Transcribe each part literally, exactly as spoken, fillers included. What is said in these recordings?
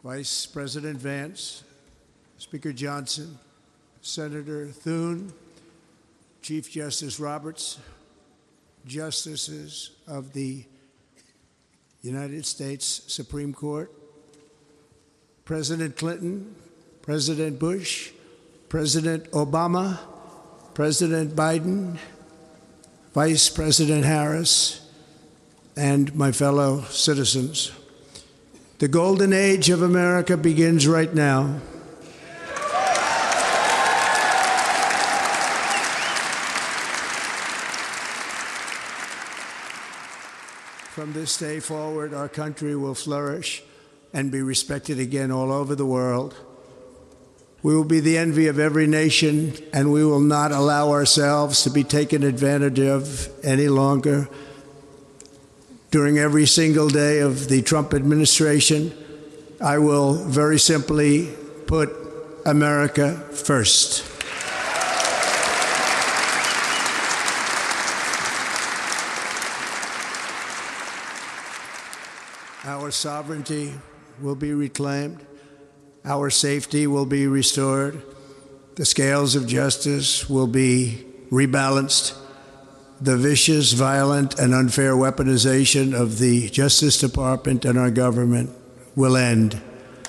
Vice President Vance, Speaker Johnson, Senator Thune, Chief Justice Roberts, Justices of the United States Supreme Court, President Clinton, President Bush, President Obama, President Biden, Vice President Harris, and my fellow citizens. The golden age of America begins right now. From this day forward, our country will flourish and be respected again all over the world. We will be the envy of every nation, and we will not allow ourselves to be taken advantage of any longer. During every single day of the Trump administration, I will very simply put America first. Our sovereignty will be reclaimed. Our safety will be restored. The scales of justice will be rebalanced. The vicious, violent, and unfair weaponization of the Justice Department and our government will end.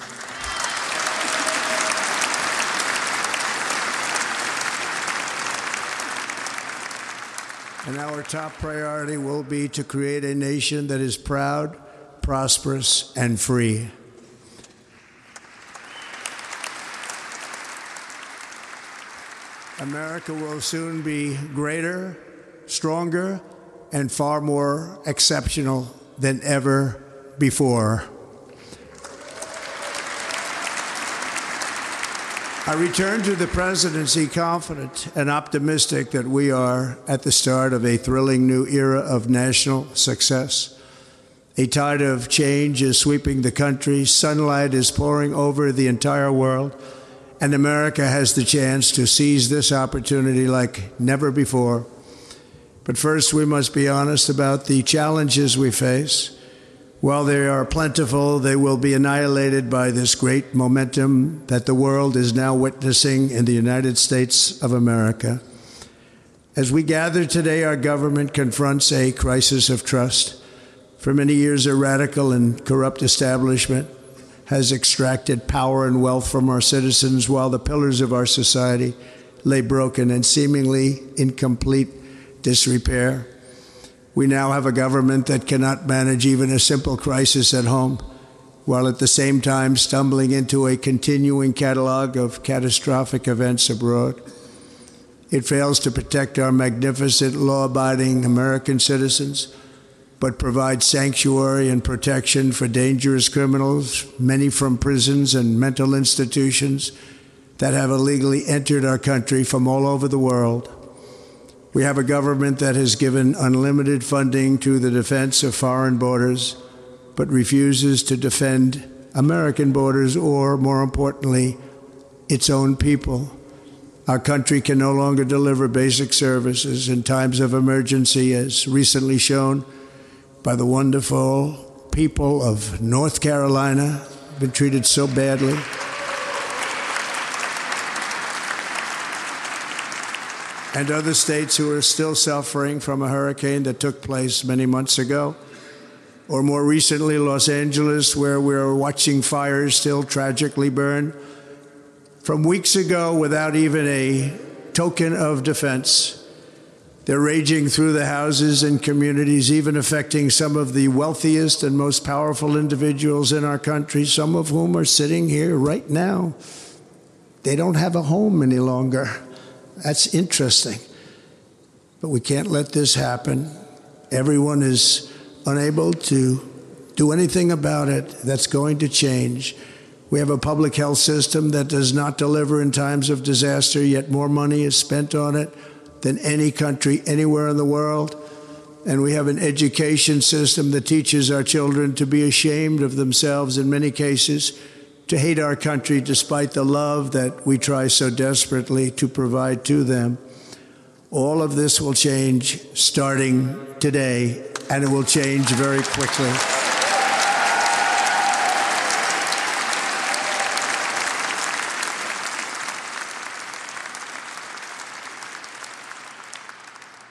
And our top priority will be to create a nation that is proud, prosperous, and free. America will soon be greater, stronger, and far more exceptional than ever before. I return to the presidency confident and optimistic that we are at the start of a thrilling new era of national success. A tide of change is sweeping the country, sunlight is pouring over the entire world, and America has the chance to seize this opportunity like never before. But first, we must be honest about the challenges we face. While they are plentiful, they will be annihilated by this great momentum that the world is now witnessing in the United States of America. As we gather today, our government confronts a crisis of trust. For many years, a radical and corrupt establishment has extracted power and wealth from our citizens while the pillars of our society lay broken and seemingly in complete disrepair. We now have a government that cannot manage even a simple crisis at home, while at the same time stumbling into a continuing catalog of catastrophic events abroad. It fails to protect our magnificent, law-abiding American citizens, but provides sanctuary and protection for dangerous criminals, many from prisons and mental institutions that have illegally entered our country from all over the world. We have a government that has given unlimited funding to the defense of foreign borders, but refuses to defend American borders or, more importantly, its own people. Our country can no longer deliver basic services in times of emergency, as recently shown by the wonderful people of North Carolina, been treated so badly. And other states who are still suffering from a hurricane that took place many months ago. Or more recently, Los Angeles, where we're watching fires still tragically burn from weeks ago without even a token of defense. They're raging through the houses and communities, even affecting some of the wealthiest and most powerful individuals in our country, some of whom are sitting here right now. They don't have a home any longer. That's interesting. But we can't let this happen. Everyone is unable to do anything about it. That's going to change. We have a public health system that does not deliver in times of disaster, yet more money is spent on it than any country anywhere in the world. And we have an education system that teaches our children to be ashamed of themselves in many cases, to hate our country despite the love that we try so desperately to provide to them. All of this will change starting today, and it will change very quickly.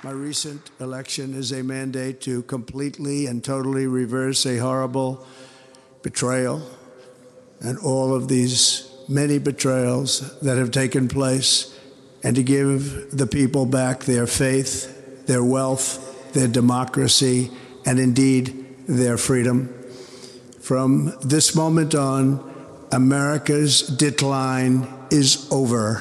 My recent election is a mandate to completely and totally reverse a horrible betrayal and all of these many betrayals that have taken place, and to give the people back their faith, their wealth, their democracy, and indeed their freedom. From this moment on, America's decline is over.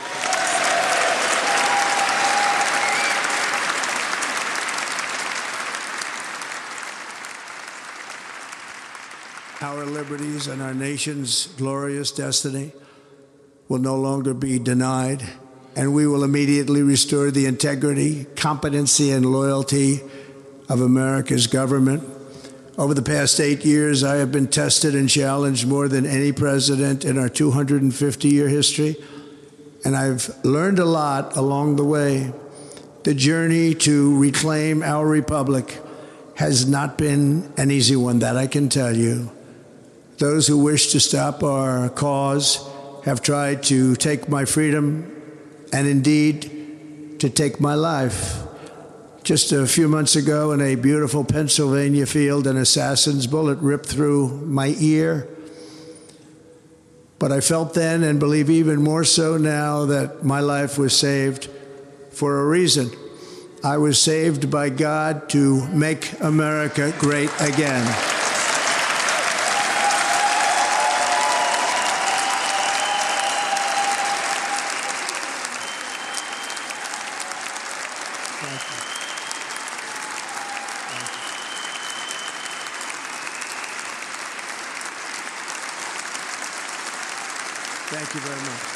Our liberties and our nation's glorious destiny will no longer be denied, and we will immediately restore the integrity, competency, and loyalty of America's government. Over the past eight years, I have been tested and challenged more than any president in our two hundred fifty year history, and I've learned a lot along the way. The journey to reclaim our republic has not been an easy one, that I can tell you. Those who wish to stop our cause have tried to take my freedom and indeed to take my life. Just a few months ago in a beautiful Pennsylvania field, an assassin's bullet ripped through my ear. But I felt then, and believe even more so now, that my life was saved for a reason. I was saved by God to make America great again. Thank you very much.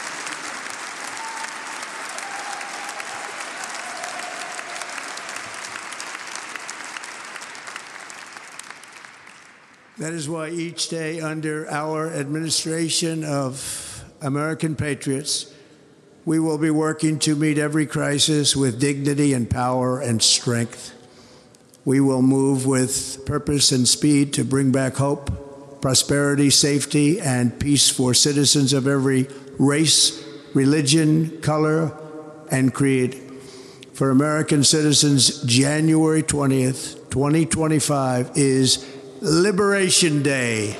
That is why each day under our administration of American patriots, we will be working to meet every crisis with dignity and power and strength. We will move with purpose and speed to bring back hope, prosperity, safety, and peace for citizens of every race, religion, color, and creed. For American citizens, January twentieth, twenty twenty-five is Liberation Day.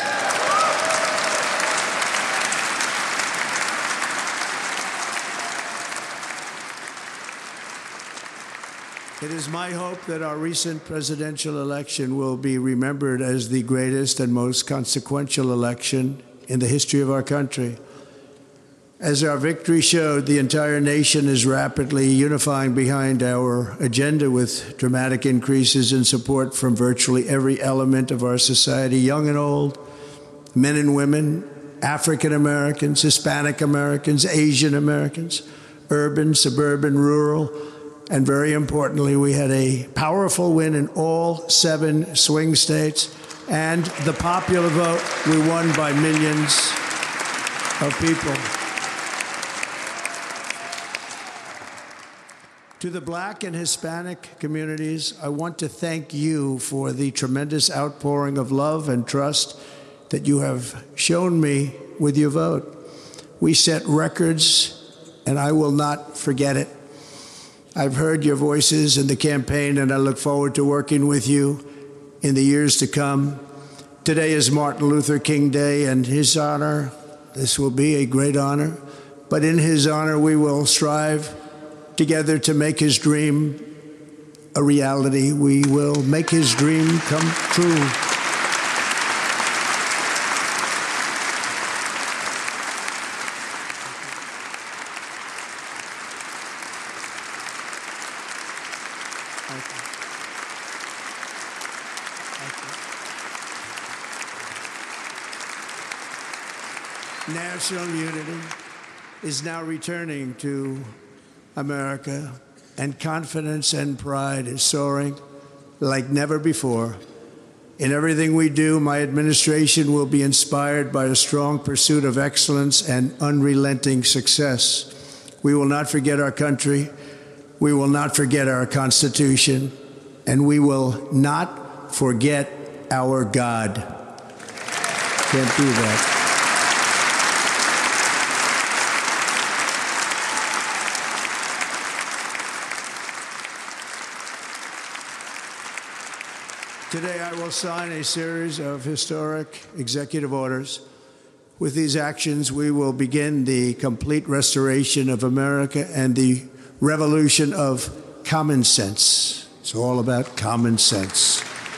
It is my hope that our recent presidential election will be remembered as the greatest and most consequential election in the history of our country. As our victory showed, the entire nation is rapidly unifying behind our agenda with dramatic increases in support from virtually every element of our society, young and old, men and women, African Americans, Hispanic Americans, Asian Americans, urban, suburban, rural, and very importantly, we had a powerful win in all seven swing states, and the popular vote, we won by millions of people. To the Black and Hispanic communities, I want to thank you for the tremendous outpouring of love and trust that you have shown me with your vote. We set records, and I will not forget it. I've heard your voices in the campaign, and I look forward to working with you in the years to come. Today is Martin Luther King Day, and his honor, this will be a great honor, but in his honor, we will strive together to make his dream a reality. We will make his dream come true. National unity is now returning to America, and confidence and pride is soaring like never before. In everything we do, my administration will be inspired by a strong pursuit of excellence and unrelenting success. We will not forget our country, we will not forget our Constitution, and we will not forget our God. Can't do that. Today, I will sign a series of historic executive orders. With these actions, we will begin the complete restoration of America and the revolution of common sense. It's all about common sense.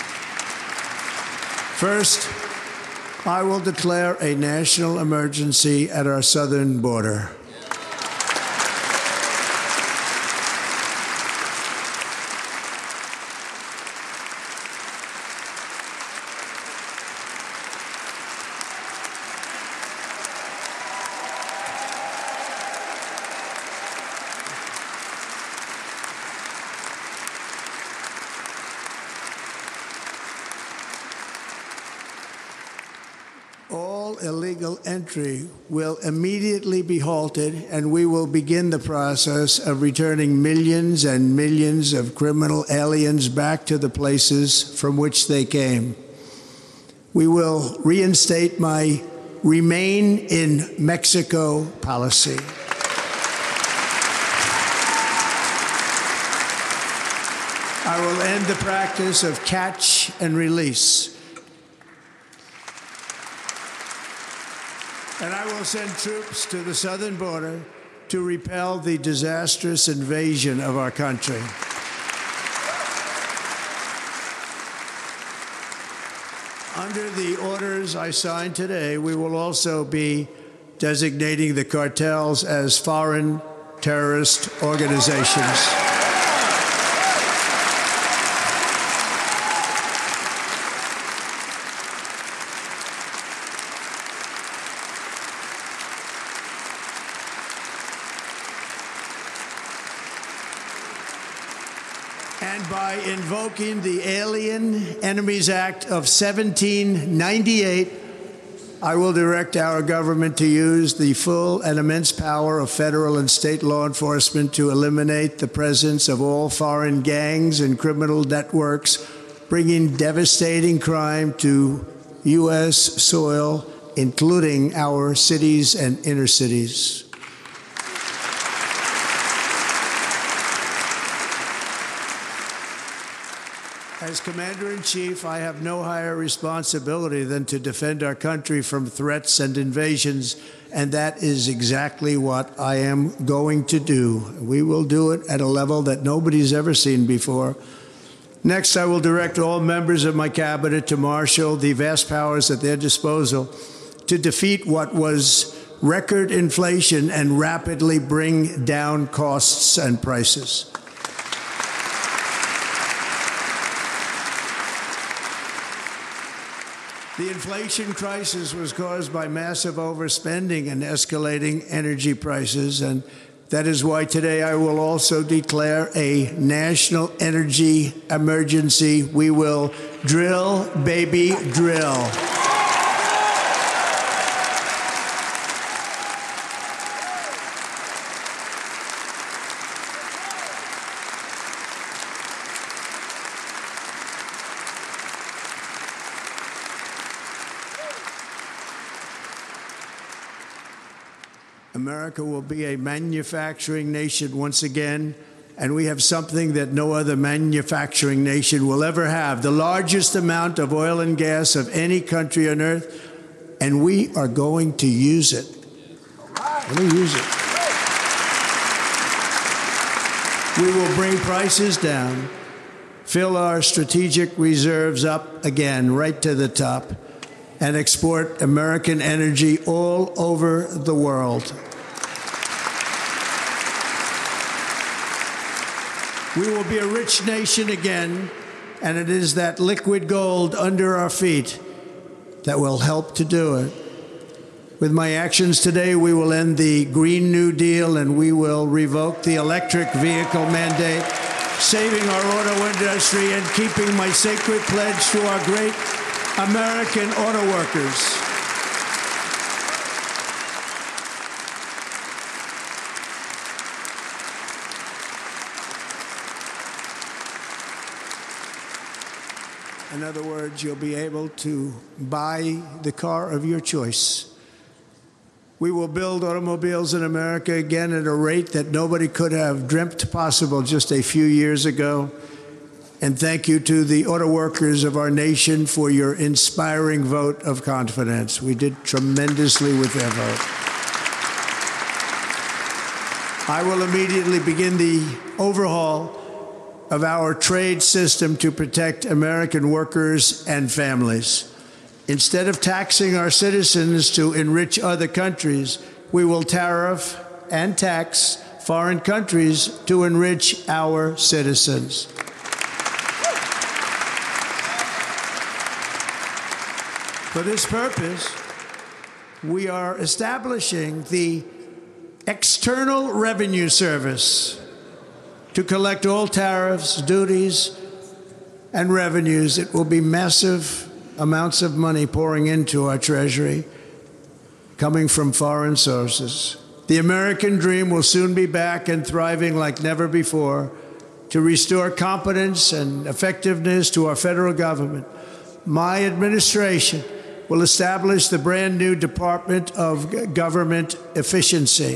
First, I will declare a national emergency at our southern border. All illegal entry will immediately be halted, and we will begin the process of returning millions and millions of criminal aliens back to the places from which they came. We will reinstate my Remain in Mexico policy. I will end the practice of catch and release. And I will send troops to the southern border to repel the disastrous invasion of our country. Under the orders I signed today, we will also be designating the cartels as foreign terrorist organizations. And by invoking the Alien Enemies Act of seventeen ninety-eight, I will direct our government to use the full and immense power of federal and state law enforcement to eliminate the presence of all foreign gangs and criminal networks, bringing devastating crime to U S soil, including our cities and inner cities. As Commander-in-Chief, I have no higher responsibility than to defend our country from threats and invasions, and that is exactly what I am going to do. We will do it at a level that nobody's ever seen before. Next, I will direct all members of my cabinet to marshal the vast powers at their disposal to defeat what was record inflation and rapidly bring down costs and prices. The inflation crisis was caused by massive overspending and escalating energy prices, and that is why today I will also declare a national energy emergency. We will drill, baby, drill. America will be a manufacturing nation once again, and we have something that no other manufacturing nation will ever have, the largest amount of oil and gas of any country on earth, and we are going to use it. We're going to use it. We will bring prices down, fill our strategic reserves up again, right to the top, and export American energy all over the world. We will be a rich nation again, and it is that liquid gold under our feet that will help to do it. With my actions today, we will end the Green New Deal, and we will revoke the electric vehicle mandate, saving our auto industry and keeping my sacred pledge to our great American auto workers. In other words, you'll be able to buy the car of your choice. We will build automobiles in America again at a rate that nobody could have dreamt possible just a few years ago. And thank you to the auto workers of our nation for your inspiring vote of confidence. We did tremendously with their vote. I will immediately begin the overhaul of our trade system to protect American workers and families. Instead of taxing our citizens to enrich other countries, we will tariff and tax foreign countries to enrich our citizens. For this purpose, we are establishing the External Revenue Service to collect all tariffs, duties, and revenues. It will be massive amounts of money pouring into our Treasury, coming from foreign sources. The American dream will soon be back and thriving like never before to restore competence and effectiveness to our federal government. My administration will establish the brand new Department of Government Efficiency.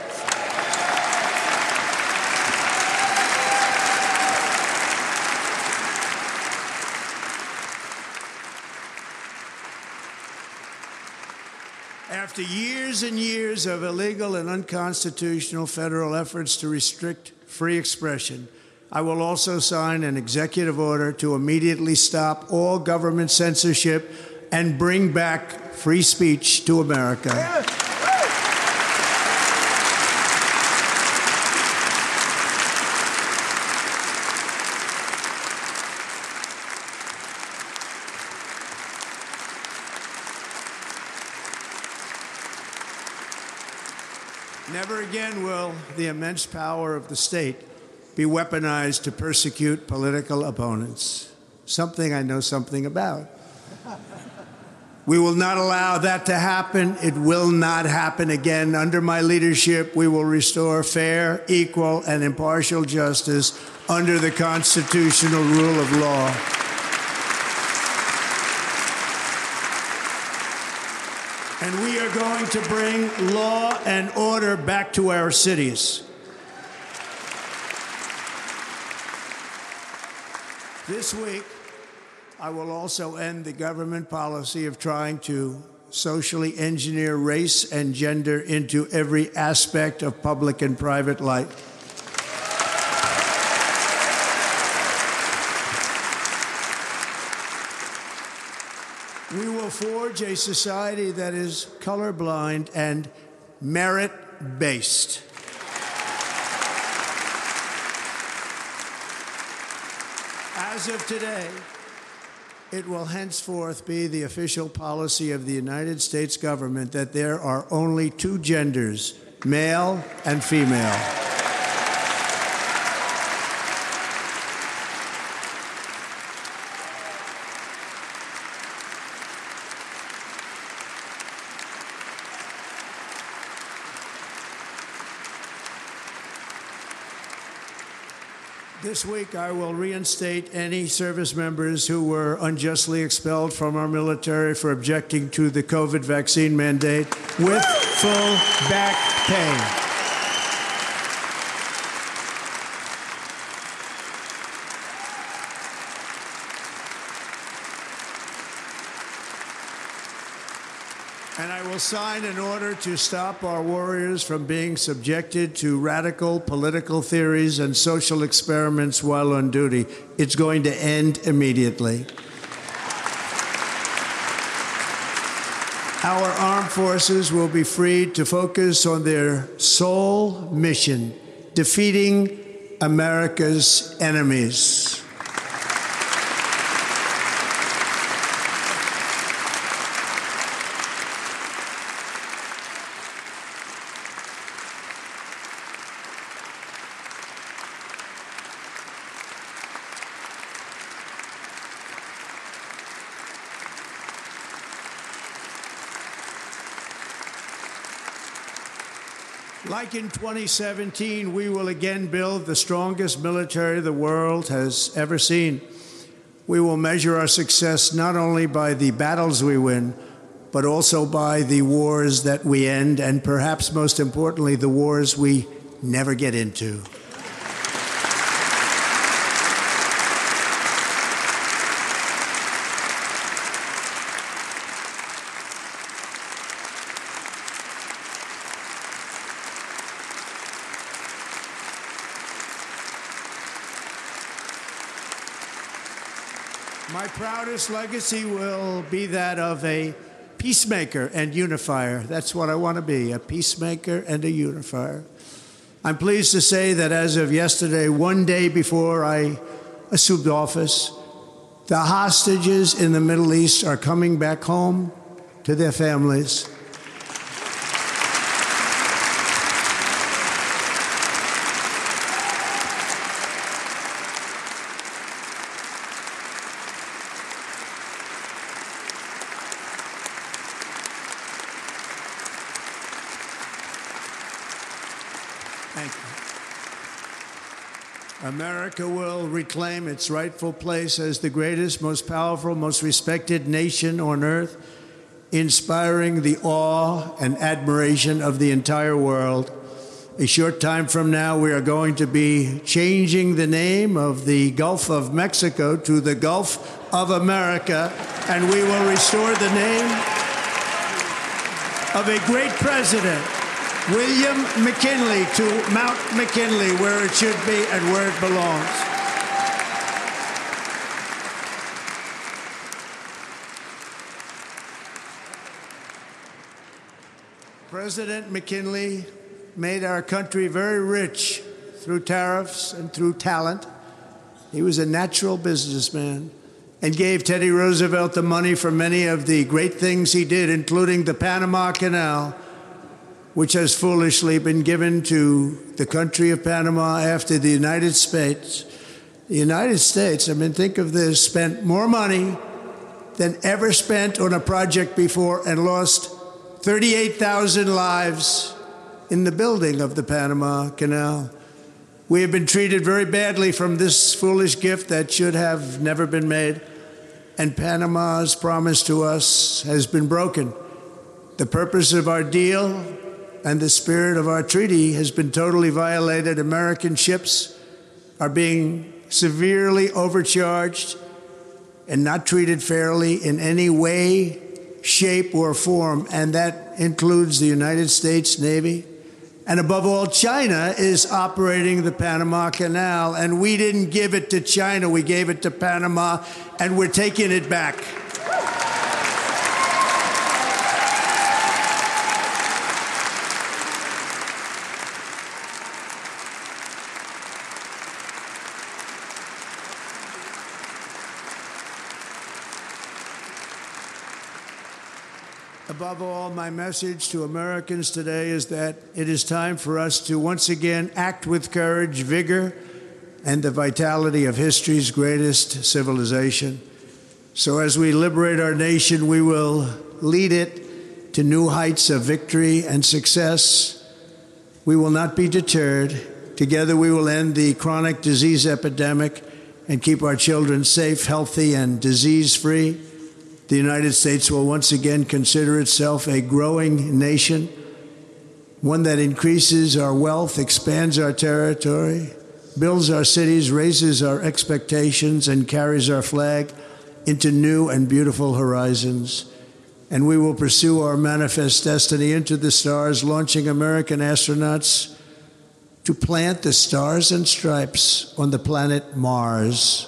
After years and years of illegal and unconstitutional federal efforts to restrict free expression, I will also sign an executive order to immediately stop all government censorship and bring back free speech to America. Never again will the immense power of the state be weaponized to persecute political opponents, something I know something about. We will not allow that to happen. It will not happen again. Under my leadership, we will restore fair, equal, and impartial justice under the constitutional rule of law. And we are going to bring law and order back to our cities. This week, I will also end the government policy of trying to socially engineer race and gender into every aspect of public and private life. We will forge a society that is colorblind and merit-based. As of today, it will henceforth be the official policy of the United States government that there are only two genders, male and female. This week, I will reinstate any service members who were unjustly expelled from our military for objecting to the COVID vaccine mandate with full back pay. And I will sign an order to stop our warriors from being subjected to radical political theories and social experiments while on duty. It's going to end immediately. Our armed forces will be freed to focus on their sole mission, defeating America's enemies. Like in twenty seventeen, we will again build the strongest military the world has ever seen. We will measure our success not only by the battles we win, but also by the wars that we end, and perhaps most importantly, the wars we never get into. My proudest legacy will be that of a peacemaker and unifier. That's what I want to be, a peacemaker and a unifier. I'm pleased to say that as of yesterday, one day before I assumed office, the hostages in the Middle East are coming back home to their families. Thank you. America will reclaim its rightful place as the greatest, most powerful, most respected nation on earth, inspiring the awe and admiration of the entire world. A short time from now, we are going to be changing the name of the Gulf of Mexico to the Gulf of America, and we will restore the name of a great president, William McKinley, to Mount McKinley, where it should be and where it belongs. President McKinley made our country very rich through tariffs and through talent. He was a natural businessman and gave Teddy Roosevelt the money for many of the great things he did, including the Panama Canal, which has foolishly been given to the country of Panama after the United States. The United States, I mean, think of this, spent more money than ever spent on a project before and lost thirty-eight thousand lives in the building of the Panama Canal. We have been treated very badly from this foolish gift that should have never been made, and Panama's promise to us has been broken. The purpose of our deal and the spirit of our treaty has been totally violated. American ships are being severely overcharged and not treated fairly in any way, shape, or form, and that includes the United States Navy. And above all, China is operating the Panama Canal, and we didn't give it to China, we gave it to Panama, and we're taking it back. Above all, my message to Americans today is that it is time for us to once again act with courage, vigor, and the vitality of history's greatest civilization. So as we liberate our nation, we will lead it to new heights of victory and success. We will not be deterred. Together we will end the chronic disease epidemic and keep our children safe, healthy, and disease-free. The United States will once again consider itself a growing nation, one that increases our wealth, expands our territory, builds our cities, raises our expectations, and carries our flag into new and beautiful horizons. And we will pursue our manifest destiny into the stars, launching American astronauts to plant the stars and stripes on the planet Mars.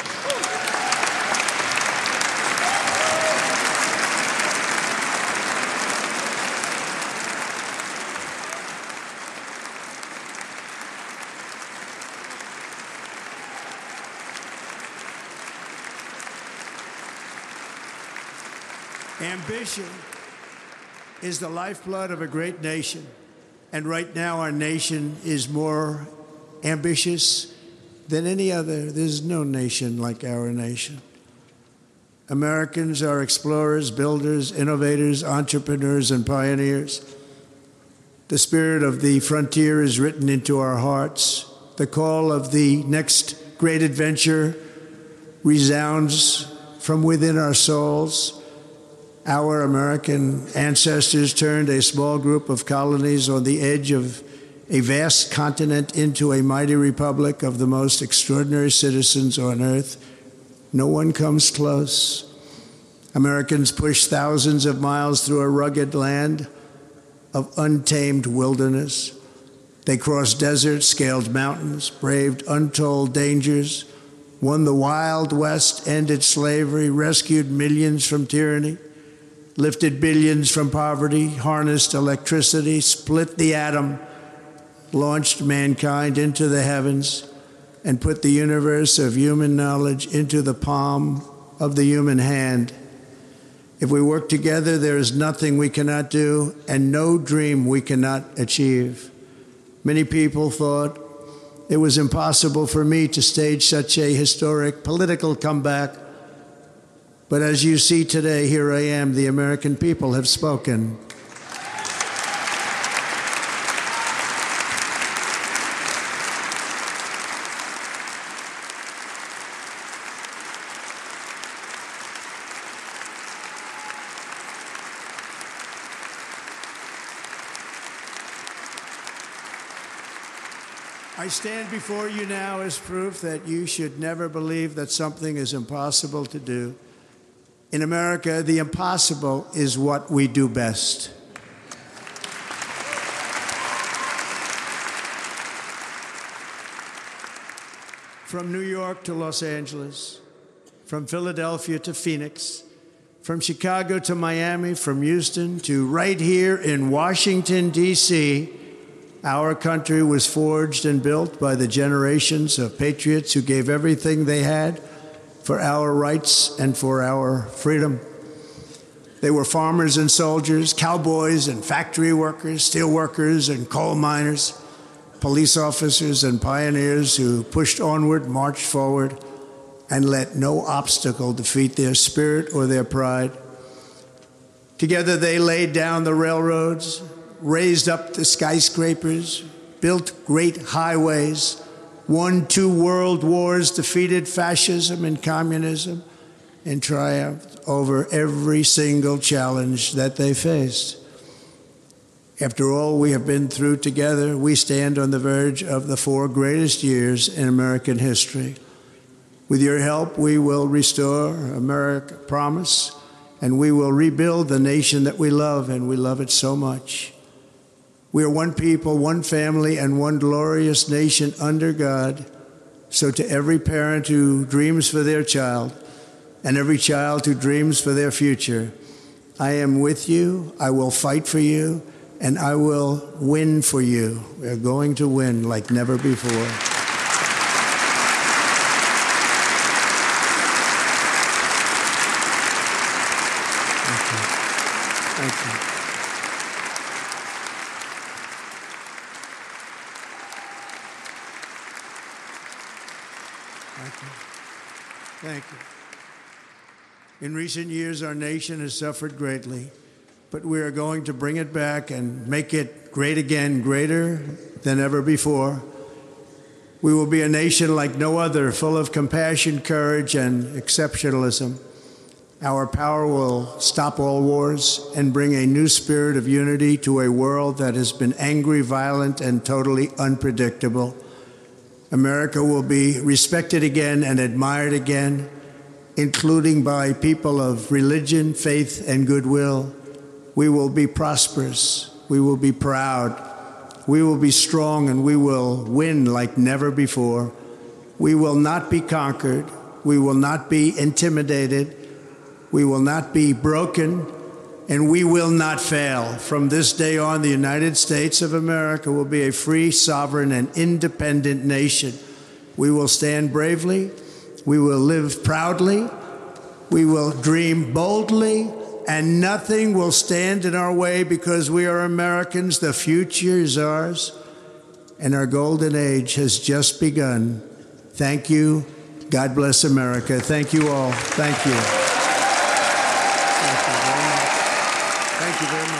Ambition is the lifeblood of a great nation, and right now our nation is more ambitious than any other. There's no nation like our nation. Americans are explorers, builders, innovators, entrepreneurs, and pioneers. The spirit of the frontier is written into our hearts. The call of the next great adventure resounds from within our souls. Our American ancestors turned a small group of colonies on the edge of a vast continent into a mighty republic of the most extraordinary citizens on earth. No one comes close. Americans pushed thousands of miles through a rugged land of untamed wilderness. They crossed deserts, scaled mountains, braved untold dangers, won the Wild West, ended slavery, rescued millions from tyranny, lifted billions from poverty, harnessed electricity, split the atom, launched mankind into the heavens, and put the universe of human knowledge into the palm of the human hand. If we work together, there is nothing we cannot do and no dream we cannot achieve. Many people thought it was impossible for me to stage such a historic political comeback. But as you see today, here I am. The American people have spoken. I stand before you now as proof that you should never believe that something is impossible to do. In America, the impossible is what we do best. From New York to Los Angeles, from Philadelphia to Phoenix, from Chicago to Miami, from Houston to right here in Washington, D C, our country was forged and built by the generations of patriots who gave everything they had for our rights and for our freedom. They were farmers and soldiers, cowboys and factory workers, steel workers and coal miners, police officers and pioneers who pushed onward, marched forward, and let no obstacle defeat their spirit or their pride. Together they laid down the railroads, raised up the skyscrapers, built great highways, won two world wars, defeated fascism and communism, and triumphed over every single challenge that they faced. After all we have been through together, we stand on the verge of the four greatest years in American history. With your help, we will restore America promise, and we will rebuild the nation that we love, and we love it so much. We are one people, one family, and one glorious nation under God. So to every parent who dreams for their child, and every child who dreams for their future, I am with you, I will fight for you, and I will win for you. We're going to win like never before. Thank you. Thank you. Thank you. Thank you. In recent years, our nation has suffered greatly, but we are going to bring it back and make it great again, greater than ever before. We will be a nation like no other, full of compassion, courage, and exceptionalism. Our power will stop all wars and bring a new spirit of unity to a world that has been angry, violent, and totally unpredictable. America will be respected again and admired again, including by people of religion, faith, and goodwill. We will be prosperous. We will be proud. We will be strong, and we will win like never before. We will not be conquered. We will not be intimidated. We will not be broken, and we will not fail. From this day on, the United States of America will be a free, sovereign, and independent nation. We will stand bravely. We will live proudly. We will dream boldly, and nothing will stand in our way because we are Americans. The future is ours, and our golden age has just begun. Thank you. God bless America. Thank you all. Thank you. Thank you very much. Thank you very much.